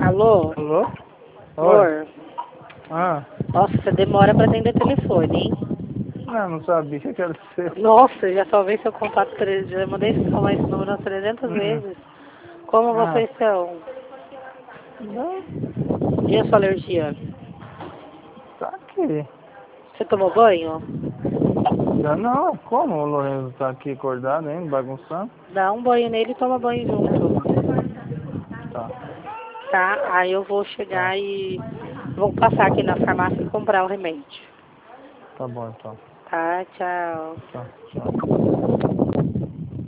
Alô? Alô? Oi. Amor? Ah, Nossa, você demora pra atender telefone, hein? não sabia que era você. Nossa, já salvei seu contato, já mandei salvar esse número umas 300 vezes. Como Ah, vocês estão? não, E a sua alergia? tá aqui. Você tomou banho? Já não, como o Lorenzo tá aqui acordado ainda, bagunçando? Dá um banho nele e toma banho junto. Tá, Tá? Aí eu vou tá, chegar e vou passar aqui na farmácia e comprar o remédio. tá bom então. Tá? Tchau. Tá, tchau.